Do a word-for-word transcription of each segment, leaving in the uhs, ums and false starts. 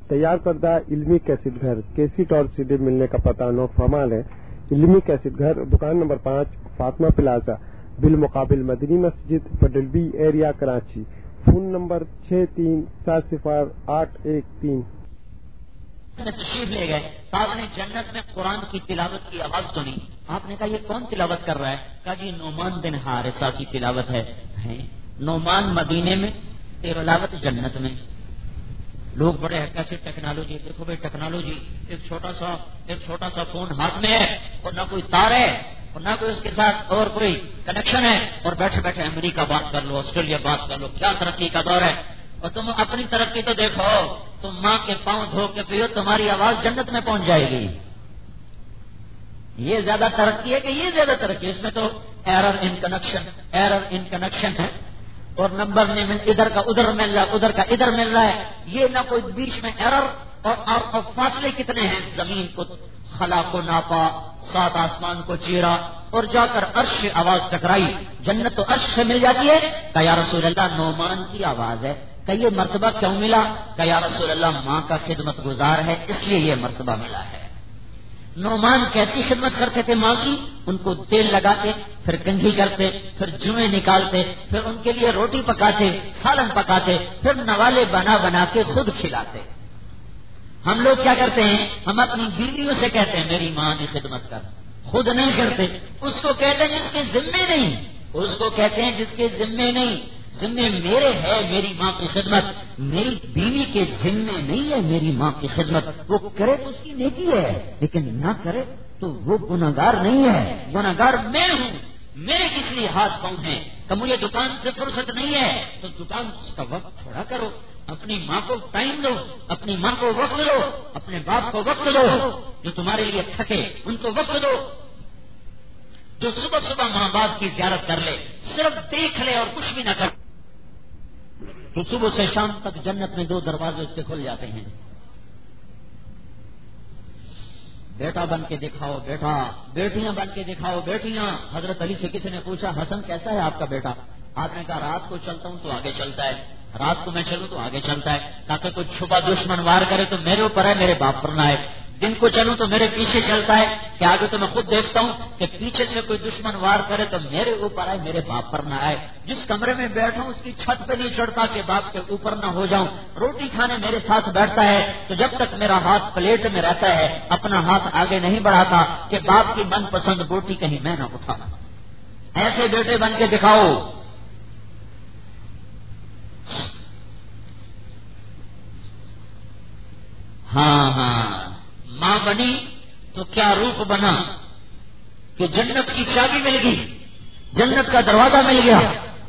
تیار کردہ علمی کیسٹ گھر کیسٹ اور سی ڈی ملنے کا پتہ نو فمال ہے۔ علمی کیسٹ گھر، دکان نمبر پانچ، فاطمہ پلازا، بالمقابل مدنی مسجد، پڈلبی ایریا، کراچی۔ فون نمبر چھ تین سات صفر آٹھ ایک تین۔ تشریف لے گئے تو آپ نے جنت میں قرآن کی تلاوت کی آواز سنی۔ آپ نے کہا یہ کون تلاوت کر رہا ہے؟ کہا جی نعمان بن حارثہ کی تلاوت ہے۔ نعمان مدینے میں، تلاوت جنت میں۔ لوگ بڑے کیسے ٹیکنالوجی، دیکھو بھائی ٹیکنالوجی، ایک چھوٹا سا ایک چھوٹا سا فون ہاتھ میں ہے اور نہ کوئی تار ہے اور نہ کوئی اس کے ساتھ اور کوئی کنیکشن ہے، اور بیٹھے بیٹھے امریکہ بات کر لو، آسٹریلیا بات کر لو، کیا ترقی کا دور ہے۔ اور تم اپنی ترقی تو دیکھو، تم ماں کے پاؤں دھو کے پیو، تمہاری آواز جنت میں پہنچ جائے گی۔ یہ زیادہ ترقی ہے کہ یہ زیادہ ترقی؟ اس میں تو error in connection error in connection ہے، اور نمبر نہیں مل، ادھر کا ادھر مل رہا ہے، ادھر کا ادھر مل رہا ہے، یہ نہ کوئی بیچ میں ایرر۔ اور, اور, اور فاصلے کتنے ہیں؟ زمین کو خلا کو ناپا، سات آسمان کو چیرا، اور جا کر عرش سے آواز ٹکرائی۔ جنت تو عرش سے مل جاتی ہے۔ کہ یا رسول اللہ نعمان کی آواز ہے۔ کہ یہ مرتبہ کیوں ملا؟ کہ یا رسول اللہ ماں کا خدمت گزار ہے، اس لیے یہ مرتبہ ملا ہے۔ نعمان کیسی خدمت کرتے تھے ماں کی؟ ان کو تیل لگاتے، پھر کنگھی کرتے، پھر جوئیں نکالتے، پھر ان کے لیے روٹی پکاتے، سالن پکاتے، پھر نوالے بنا بنا کے خود کھلاتے۔ ہم لوگ کیا کرتے ہیں؟ ہم اپنی بیویوں سے کہتے ہیں میری ماں کی خدمت کر، خود نہیں کرتے۔ اس کو کہتے ہیں جس کے ذمے نہیں، اس کو کہتے ہیں جس کے ذمے نہیں۔ ذمے میرے ہے میری ماں کی خدمت، میری بیوی کے ذمے نہیں ہے میری ماں کی خدمت۔ وہ کرے تو اس کی نیکی ہے، لیکن نہ کرے تو وہ گناہگار نہیں ہے، گناہگار میں ہوں۔ میرے کس لیے ہاتھ پاؤں ہیں کہ مجھے دکان سے فرصت نہیں ہے تو دکان کا وقت تھوڑا کرو، اپنی ماں کو ٹائم دو، اپنی ماں کو وقت دو، اپنے باپ کو وقت دو، جو تمہارے لیے تھکے ان کو وقت دو۔ جو صبح صبح ماں باپ کی زیارت کر لے، صرف دیکھ لے اور کچھ بھی نہ کر، تو صبح سے شام تک جنت میں دو دروازے اس کے کھل جاتے ہیں۔ بیٹا بن کے دکھاؤ بیٹا، بیٹیاں بن کے دکھاؤ بیٹیاں۔ حضرت علی سے کسی نے پوچھا حسن کیسا ہے آپ کا بیٹا؟ آپ نے کہا رات کو چلتا ہوں تو آگے چلتا ہے، رات کو میں چلوں تو آگے چلتا ہے، تاکہ کوئی چھپا دشمن وار کرے تو میرے اوپر ہے، میرے باپ پر نہ ہے۔ دن کو چلوں تو میرے پیچھے چلتا ہے کہ آگے تو میں خود دیکھتا ہوں کہ پیچھے سے کوئی دشمن وار کرے تو میرے اوپر آئے، میرے باپ پر نہ آئے۔ جس کمرے میں بیٹھا ہوں اس کی چھت پہ نہیں چڑھتا کہ باپ کے اوپر نہ ہو جاؤں۔ روٹی کھانے میرے ساتھ بیٹھتا ہے تو جب تک میرا ہاتھ پلیٹ میں رہتا ہے اپنا ہاتھ آگے نہیں بڑھاتا کہ باپ کی من پسند بوٹی کہیں میں نہ اٹھانا۔ ایسے بیٹے بن کے دکھاؤ۔ ہاں ہاں ماں بنی تو کیا روپ بنا کہ جنت کی چابی مل گئی، جنت کا دروازہ مل گیا۔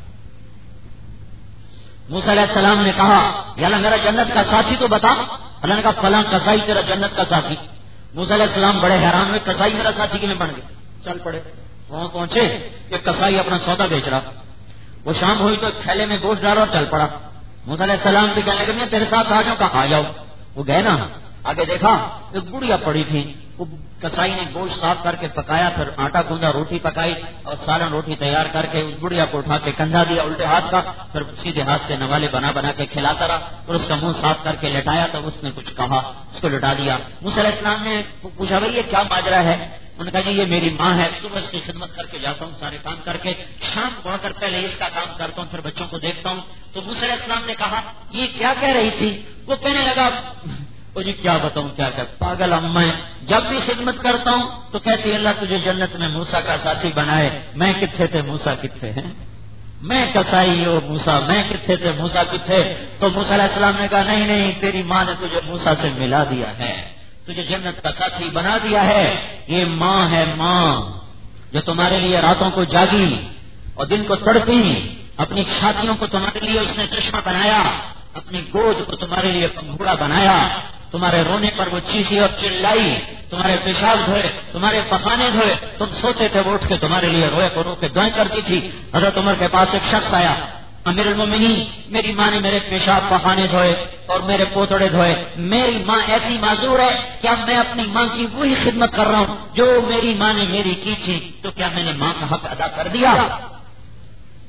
موسیٰ علیہ السلام نے کہا یا اللہ میرا جنت کا ساتھی تو بتا۔ اللہ نے کہا فلاں کسائی تیرا جنت کا ساتھی۔ موسیٰ علیہ السلام بڑے حیران ہوئے، کسائی میرا ساتھی کیوں بن گیا؟ چل پڑے، وہاں پہنچے کہ کسائی اپنا سودا بیچ رہا۔ وہ شام ہوئی تو تھیلے میں گوشت ڈالا اور چل پڑا۔ موسیٰ علیہ السلام بھی کہنے لگے میں تیرے ساتھ آ جاؤں، کہا آ جاؤ۔ وہ گئے نا، آگے دیکھا ایک گڑیا پڑی تھی، وہ کسائی نے گوشت صاف کر کے پکایا، پھر آٹا گوندا، روٹی پکائی اور سالن روٹی تیار کر کے اس گڑیا کو اٹھا کے کندھا دیا الٹے ہاتھ کا، پھر سیدھے ہاتھ سے نوالے بنا بنا کے کھلاتا رہا، اور اس کا منہ صاف کر کے لٹایا تو اس نے کچھ کہا، اس کو لٹا دیا۔ موسیٰ علیہ السلام نے پوچھا بھائی یہ کیا ماجرا ہے؟ انہوں نے کہا جی یہ میری ماں ہے، صبح اس کی خدمت کر کے جاتا ہوں سارے کام کر کے، شام کو آ کر پہلے اس کا کام کرتا ہوں، پھر بچوں کو دیکھتا ہوں۔ تو موسیٰ علیہ السلام نے کہا یہ کیا کہہ رہی تھی؟ وہ کہنے لگا وہ جی کیا بتاؤں کیا کر پاگل اماں ہے، جب بھی خدمت کرتا ہوں تو کہتی اللہ تجھے جنت میں موسیٰ کا ساتھی بنائے، میں کتنے تھے موسیٰ کتنے ہیں، میں کسائی ہو موسیٰ میں کتنے تھے موسیٰ کتنے۔ تو موسیٰ علیہ السلام نے کہا نہیں نہیں تیری ماں نے تجھے موسیٰ سے ملا دیا ہے، تجھے جنت کا ساتھی بنا دیا ہے۔ یہ ماں ہے ماں جو تمہارے لیے راتوں کو جاگی اور دن کو تڑپی، اپنی چھاتیوں کو تمہارے لیے اس نے چشمہ بنایا، اپنی گود کو تمہارے لیے پنگھوڑا بنایا، تمہارے رونے پر وہ چیخی اور چلائی، تمہارے پیشاب دھوئے، تمہارے پخانے دھوئے، تم سوتے تھے وہ اٹھ کے تمہارے لیے روئے کو رو کے دعائیں کرتی تھی۔ حضرت عمر کے پاس ایک شخص آیا، امیر المومنین میری ماں نے میرے پیشاب پخانے دھوئے اور میرے پوتڑے دھوئے، میری ماں ایسی معذور ہے کیا میں اپنی ماں کی وہی خدمت کر رہا ہوں جو میری ماں نے میری کی تھی، تو کیا میں نے ماں کا حق ادا کر دیا؟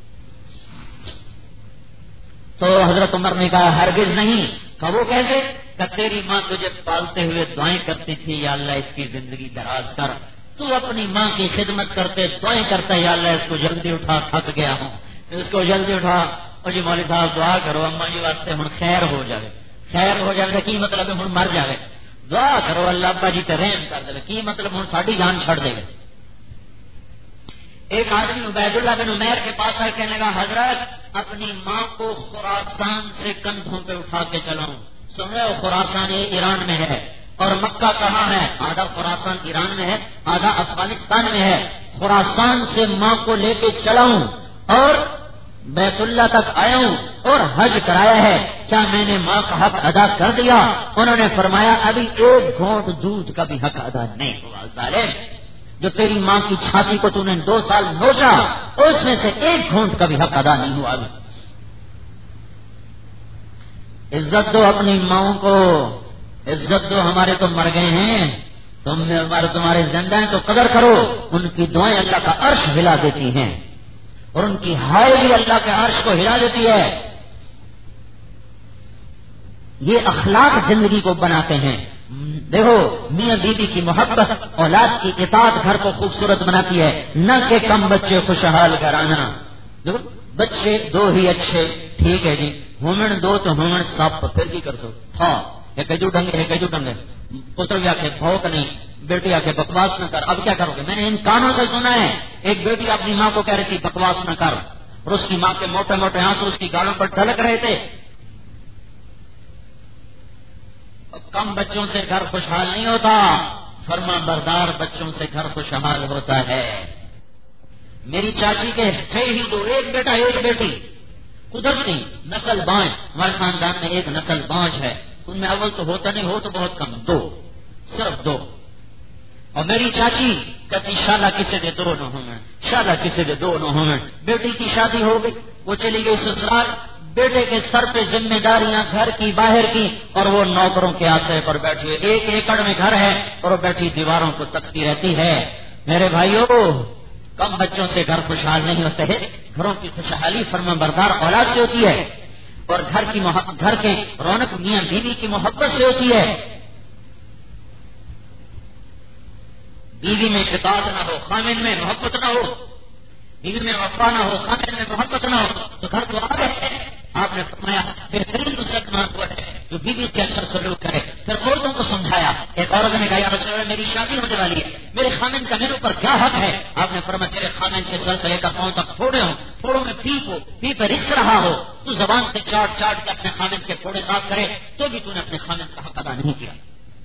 تو حضرت عمر نے کہا ہرگز نہیں۔ کہا وہ کیسے؟ کہ تیری ماں تجھے پالتے ہوئے دعائیں کرتی تھی یا اللہ اس کی زندگی دراز کر، تو اپنی ماں کی خدمت کرتے دعائیں کرتا یا اللہ اس کو جلدی اٹھا، تھک گیا ہوں، اس کو جلدی اٹھا۔ اور جی مولوی صاحب دعا کرو اما جی واسطے ہن خیر ہو جائے، خیر ہو جائے کی مطلب ہے ہن مر جائے، دعا کرو اللہ ابا جی تے رحم کر دے، کی مطلب ہن ساڈی جان چھڑ دے گا۔ ایک آدمی عبید اللہ بن عمیر کے پاس آئے، کہنے لگا حضرت اپنی ماں کو خراسان سے کندھوں پہ اٹھا کے چلاؤں، سن رہے ہو خراسان یہ ایران میں ہے اور مکہ کہاں ہے؟ آدھا خراسان ایران میں ہے، آدھا افغانستان میں ہے، خراسان سے ماں کو لے کے چلاؤں اور بیت اللہ تک آیا ہوں اور حج کرایا ہے، کیا میں نے ماں کا حق ادا کر دیا؟ انہوں نے فرمایا ابھی ایک گھونٹ دودھ کا بھی حق ادا نہیں ہوا ظالم، جو تیری ماں کی چھاتی کو تو نے دو سال نوچا اس میں سے ایک گھونٹ کا بھی حق ادا نہیں ہوا۔ عزت دو اپنی ماں کو، عزت دو، ہمارے تو مر گئے ہیں، تم ہمارے تمہارے زندہ ہیں تو قدر کرو، ان کی دعائیں اللہ کا عرش ہلا دیتی ہیں اور ان کی ہائے بھی اللہ کے عرش کو ہلا دیتی ہے۔ یہ اخلاق زندگی کو بناتے ہیں۔ دیکھو میاں بیوی کی محبت اولاد کی اطاعت گھر کو خوبصورت بناتی ہے، نہ کہ کم بچے خوشحال گھرانا۔ دیکھو بچے دو ہی اچھے، ٹھیک ہے جی، ہومن دو تو ہومن سب پھر کی کر سو ہاں ایک جو ڈنگے ایک جو ڈنگے، پتر بھی آکے بھوک نہیں، بیٹی آکے بکواس نہ کر، اب کیا کرو گے؟ میں نے ان کانوں سے سنا ہے ایک بیٹی اپنی ماں کو کہہ رہی تھی بکواس نہ کر، اور اس کی ماں کے موٹے موٹے آنسو اس کی گالوں پر ڈھلک رہے تھے۔ کم بچوں سے گھر خوشحال نہیں ہوتا، فرما بردار بچوں سے گھر خوشحال ہوتا ہے۔ میری چاچی کے تھے ہی دو، ایک بیٹا ایک بیٹی، قدرتی نسل بانج، ہمارے خاندان میں ایک نسل بانج ہے، ان میں اول تو ہوتا نہیں، ہو تو بہت کم، دو، صرف دو۔ اور میری چاچی کہتی شادہ کسی دے دو نہ ہوں، شادہ کسی دے دو نہ ہوں۔ بیٹی کی شادی ہو گئی، وہ چلی گئی سسرال، بیٹے کے سر پہ ذمہ داریاں گھر کی باہر کی، اور وہ نوکروں کے آسرے پر بیٹھی ہوئی، ایک ایکڑ میں گھر ہے اور وہ بیٹھی دیواروں کو تکتی رہتی ہے۔ میرے بھائیوں کم بچوں سے گھر خوشحال نہیں ہوتے ہیں، گھروں کی خوشحالی فرما بردار اولاد سے ہوتی ہے، اور گھر کی محبت، گھر کے رونق میاں بیوی کی محبت سے ہوتی ہے۔ بیوی میں اطاعت نہ ہو، خامن میں محبت نہ ہو، بیوی میں وفا نہ ہو، خامن میں محبت نہ ہو، تو گھر تو آ گئے۔ آپ نے فرمایا بہترین مسلمان وہ ہے جو بیوی سے اچھا سلوک کرے۔ پھر عورتوں کو سمجھایا، ایک عورت نے کہا یا رسول اللہ میری شادی ہونے والی ہے، میرے خامن کا میرے اوپر کیا حق ہے؟ آپ نے فرمایا تیرے خامن کے سر سے لے کر پاؤں تک پھوڑے ہوں، پھوڑوں میں پیپ ہو، پیپ رس رہا ہو، تو زبان سے چاٹ چاٹ کے اپنے خامن کے پھوڑے صاف کرے، تو بھی تو نے اپنے خامن کا حق ادا نہیں کیا۔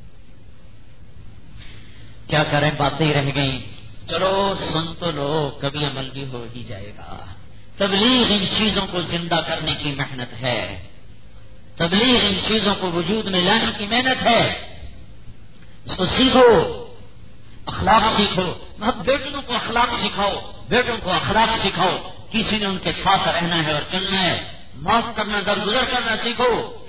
کیا کریں، باتیں رہ گئیں، چلو سن تو لو، کبھی عمل بھی ہو ہی جائے گا۔ تبلیغ ان چیزوں کو زندہ کرنے کی محنت ہے، تبلیغ ان چیزوں کو وجود میں لانے کی محنت ہے۔ اس کو سیکھو، اخلاق سیکھو، بیٹیوں کو اخلاق سکھاؤ، بیٹوں کو اخلاق سکھاؤ، کسی نے ان کے ساتھ رہنا ہے اور چلنا ہے، معاف کرنا، درگزر کرنا سیکھو،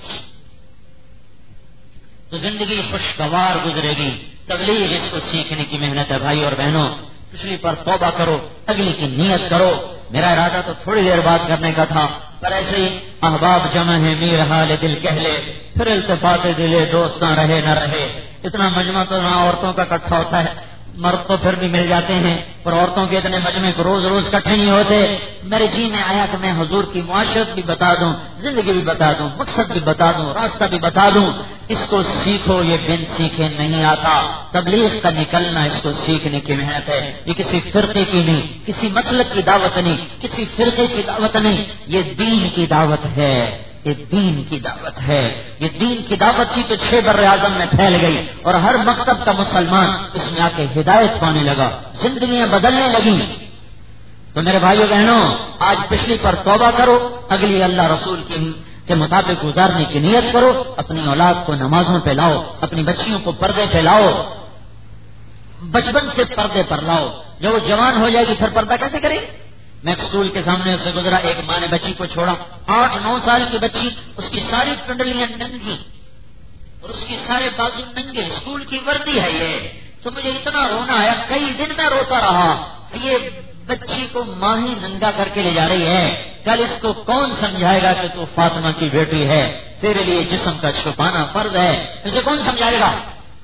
تو زندگی خوشگوار گزرے گی۔ تبلیغ اس کو سیکھنے کی محنت ہے بھائی اور بہنوں۔ پچھلی پر توبہ کرو، اگلی کی نیت کرو۔ میرا ارادہ تو تھوڑی دیر بات کرنے کا تھا، پر ایسے ہی احباب جمع ہے، میر حال دل کہہ لے، پھر التفات دلے دوست نہ رہے نہ رہے۔ اتنا مجمع تو نہ عورتوں کا اکٹھا ہوتا ہے، مرد تو پھر بھی مل جاتے ہیں، پر عورتوں کے اتنے مجمع کو روز روز اکٹھے نہیں ہوتے۔ میرے جی میں آیا کہ میں حضور کی معاشرت بھی بتا دوں، زندگی بھی بتا دوں، مقصد بھی بتا دوں، راستہ بھی بتا دوں۔ اس کو سیکھو، یہ بن سیکھے نہیں آتا۔ تبلیغ کا نکلنا اس کو سیکھنے کی محنت ہے، یہ کسی فرقے کی نہیں، کسی مسلک کی دعوت نہیں، کسی فرقے کی دعوت نہیں، یہ دین کی دعوت ہے، یہ دین کی دعوت ہے۔ یہ دین کی دعوت تھی تو چھ بر اعظم میں پھیل گئی، اور ہر مکتب کا مسلمان اس میں آ کے ہدایت پانے لگا، زندگیاں بدلنے لگی۔ تو میرے بھائیو بہنوں، آج پچھلی پر توبہ کرو، اگلی اللہ رسول کی کے مطابق گزارنے کی نیت کرو، اپنی اولاد کو نمازوں پہ لاؤ، اپنی بچیوں کو پردے پہ لاؤ، بچپن سے پردے پر لاؤ۔ جب وہ جوان ہو جائے گی پھر پردہ کیسے کرے؟ میں اسکول کے سامنے سے گزرا، ایک ماں نے بچی کو چھوڑا، آٹھ نو سال کی بچی، اس کی ساری پنڈلیاں ننگی اور اس کی سارے بازو ننگے، اسکول کی وردی ہے یہ۔ تو مجھے اتنا رونا آیا، کئی دن میں روتا رہا، یہ بچی کو ماں ہی ننگا کر کے لے جا رہی ہے، کل اس کو کون سمجھائے گا کہ تو فاطمہ کی بیٹی ہے؟ تیرے لیے جسم کا چھپانا فرض ہے. اسے کون سمجھائے گا؟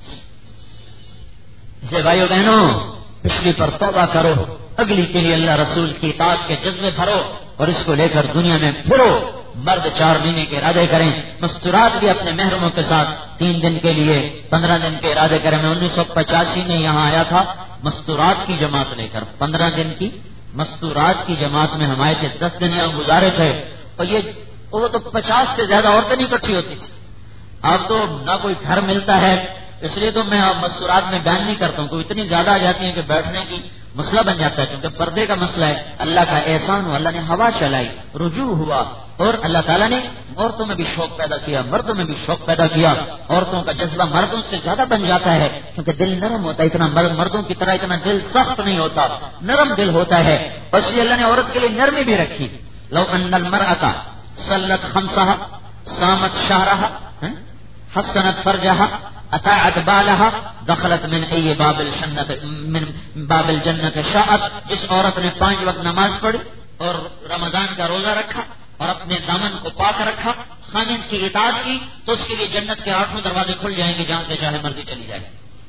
اسے بھائیو بہنوں پچھلی پر توبہ کرو، اگلی کے لیے اللہ رسول کی اطاعت کے جذبے بھرو اور اس کو لے کر دنیا میں پھرو. مرد چار مہینے کے ارادے کریں، مستورات بھی اپنے محرموں کے ساتھ تین دن کے لیے پندرہ دن کے ارادے کریں. میں انیس سو پچاسی میں یہاں آیا تھا مستورات کی جماعت لے کر، پندرہ دن کی مستورات کی جماعت میں ہم آئے تھے، دس دن یہاں گزارے تھے. اور یہ وہ تو پچاس سے زیادہ عورتیں نہیں اکٹھی ہوتی تھی. اب تو نہ کوئی گھر ملتا ہے، اس لیے تو میں مستورات میں بیان نہیں کرتا ہوں. کوئی اتنی زیادہ آ جاتی ہیں کہ بیٹھنے کی مسئلہ بن جاتا ہے، کیونکہ پردے کا مسئلہ ہے. اللہ کا احسان ہو، اللہ نے ہوا چلائی، رجوع ہوا، اور اللہ تعالیٰ نے عورتوں میں بھی شوق پیدا کیا، مردوں میں بھی شوق پیدا کیا. عورتوں کا جذبہ مردوں سے زیادہ بن جاتا ہے کیونکہ دل نرم ہوتا ہے. اتنا مرد مردوں کی طرح اتنا دل سخت نہیں ہوتا، نرم دل ہوتا ہے. اس لیے اللہ نے عورت کے لیے نرمی بھی رکھی. لو ان المرأة صلت خمسها صامت شهرها حسنت فرجها اطاعت بالها دخلت من ای باب الجنت من باب الجنت شاءت. جس عورت نے پانچ وقت نماز پڑھی اور رمضان کا روزہ رکھا اور اپنے دامن کو پاک رکھا، خامند کی اطاعت کی، تو اس کے لیے جنت کے آٹھوں دروازے کھل جائیں گے، جہاں سے چاہے مرضی چلی جائے.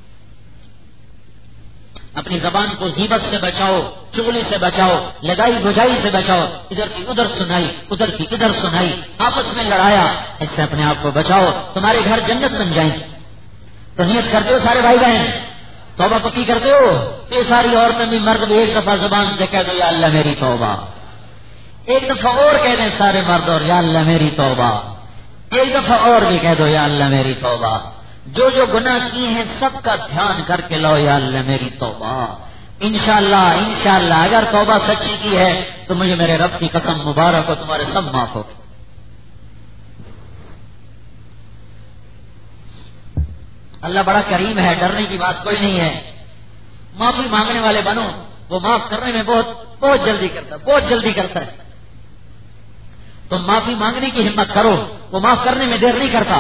اپنی زبان کو غیبت سے بچاؤ، چغلی سے بچاؤ، لگائی بجائی سے بچاؤ. ادھر کی ادھر سنائی، ادھر کی ادھر سنائی، آپس میں لڑایا، اس سے اپنے آپ کو بچاؤ. تمہارے گھر جنت بن جائیں گے. تو نیت کرتے ہو سارے بھائی بہن؟ توبہ پکی کرتے ہو؟ تو یہ ساری عورتیں بھی مرد بھی ایک دفعہ زبان سے کہہ دو یا اللہ میری توبہ. ایک دفعہ اور کہہ دیں سارے مرد اور یا اللہ میری توبہ. ایک دفعہ اور بھی کہہ دو یا اللہ میری توبہ. جو جو گناہ کیے ہیں سب کا دھیان کر کے لو یا اللہ میری توبہ. انشاءاللہ انشاءاللہ اگر توبہ سچی کی ہے تو مجھے میرے رب کی قسم مبارک ہو تمہارے سب معاف ہو. اللہ بڑا کریم ہے، ڈرنے کی بات کوئی نہیں ہے. معافی مانگنے والے بنو، وہ معاف کرنے میں بہت بہت جلدی کرتا ہے، بہت جلدی کرتا ہے. تو معافی مانگنے کی ہمت کرو، وہ معاف کرنے میں دیر نہیں کرتا.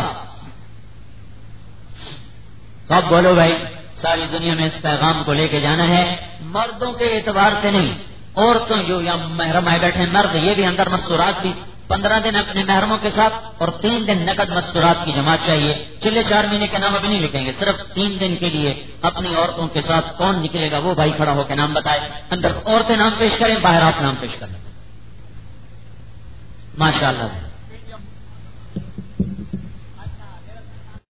تو اب بولو بھائی، ساری دنیا میں اس پیغام کو لے کے جانا ہے، مردوں کے اعتبار سے نہیں. عورتوں جو یا محرم آئے بیٹھے مرد، یہ بھی اندر مستورات بھی پندرہ دن اپنے محرموں کے ساتھ اور تین دن نقد مستورات کی جماعت چاہیے. چلے چار مہینے کے نام ابھی نہیں لکھیں گے، صرف تین دن کے لیے اپنی عورتوں کے ساتھ کون نکلے گا وہ بھائی کھڑا ہو کے نام بتائے. اندر عورتیں نام پیش کریں، باہر آپ نام پیش کریں. ماشاء اللہ.